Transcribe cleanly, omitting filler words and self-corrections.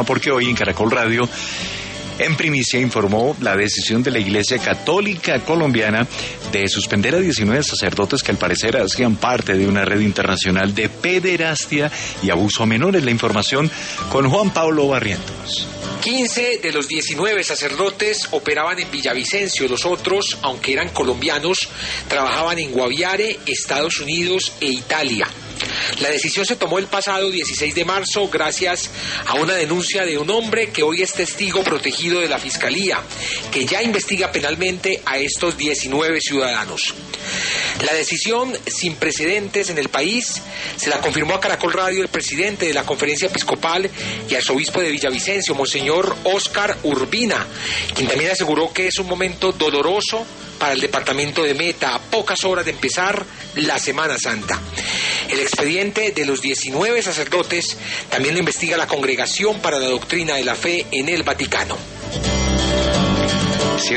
porque hoy en Caracol Radio, en primicia, informó la decisión de la Iglesia Católica Colombiana de suspender a 19 sacerdotes que al parecer hacían parte de una red internacional de pederastia y abuso a menores. La información con Juan Pablo Barrientos. 15 de los 19 sacerdotes operaban en Villavicencio. Los otros, aunque eran colombianos, trabajaban en Guaviare, Estados Unidos e Italia. La decisión se tomó el pasado 16 de marzo gracias a una denuncia de un hombre que hoy es testigo protegido de la Fiscalía, que ya investiga penalmente a estos 19 ciudadanos. La decisión, sin precedentes en el país, se la confirmó a Caracol Radio el presidente de la Conferencia Episcopal y arzobispo de Villavicencio, Monseñor Óscar Urbina, quien también aseguró que es un momento doloroso para el departamento de Meta, a pocas horas de empezar la Semana Santa. El expediente de los 19 sacerdotes también lo investiga la Congregación para la Doctrina de la Fe en el Vaticano.